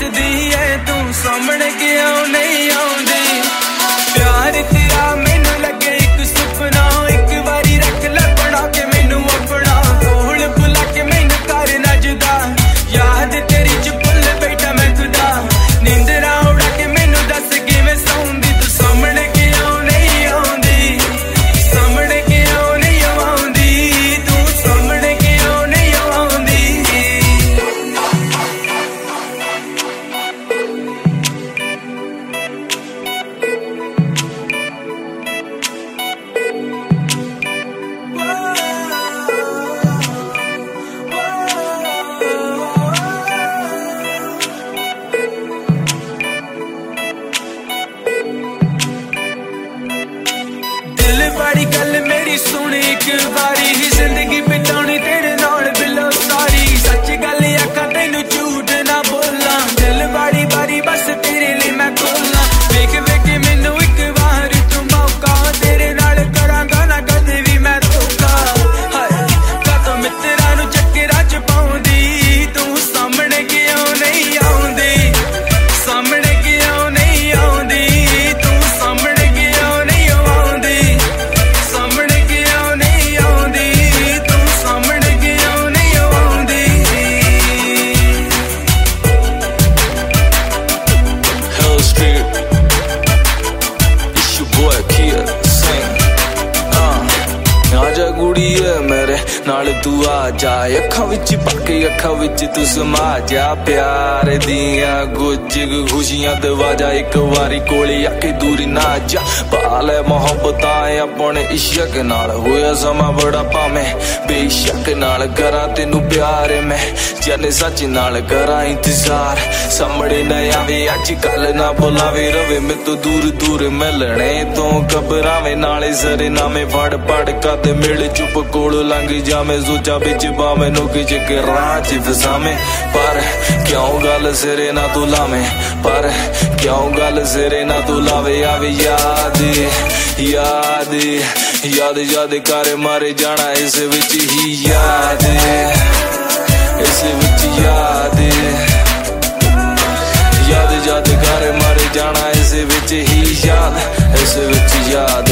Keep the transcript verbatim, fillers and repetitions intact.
दसदी है तू सामने क्यों नहीं आउंदी प्यार तेरा मैनू लगे एक सुपना एक बारी रख ले बना के मैनू अपना कोल बुला के मैनू कर ना जुदा याद तेरी च भुल बैठा मैं खुदा नींदरा उड़ा के मैनू दस किवें सौंदी तू सामने क्यों नहीं आउंदी सामने क्यों नहीं आउंदी तू सामने क्यों नहीं आउंदी दिल बड़ी गल मेरी सुन एक बारी ही जिंदगी बितानी तेरे नाल बिलो सारी सच गल आखा तेनू झूठ ना बोला दिल बड़ी बारी बस तेरे लिए मैं खोला वेख वेख मैनू एक बार तू मौका तेरे नाल करांगा ना कदे भी मैं धोखा हाय कदों मित्रा नू चक्करा च पाउंदी तू सामने क्यों नहीं आउंदी सामने क्यों नहीं आउंदी तू सामने क्यों नहीं आउंदी सामने क्यों नहीं आउंदी तू सामने क्यों नहीं आउंदी Hell Street, it's your boy Kia Singh. Uh, आजा गुड़िए मेरे नाल तू आ जा अखा विच पक्के अखा विच तू समा जा प्यार दियां गुज खुशियां दवाजा एक वारी कोले आके दूरी ना जा पाले मोहब्बतां अपने इश्क नाल होया समा बड़ा पावे बेशक नाल करा तेनू प्यार मैं जाने सच नाल करा इंतजार सामने ना आवे अज कल ना बुलावे रवे मैं तो दूर दूर मिलने तो घबरावे नाले सरे नामे फड़ फड़ कद मिल चुप कोल लंघ जावे सोचा बिच बावे नु किच के राह च फसावे पर क्यों गल सिरे ना तू लावे पर क्यों गल सिरे ना तू लावे आवे याद याद याद याद कर मारे जाना इस विच ही याद इस विच याद याद याद कर मारे जाना इस विच ही याद इस विच याद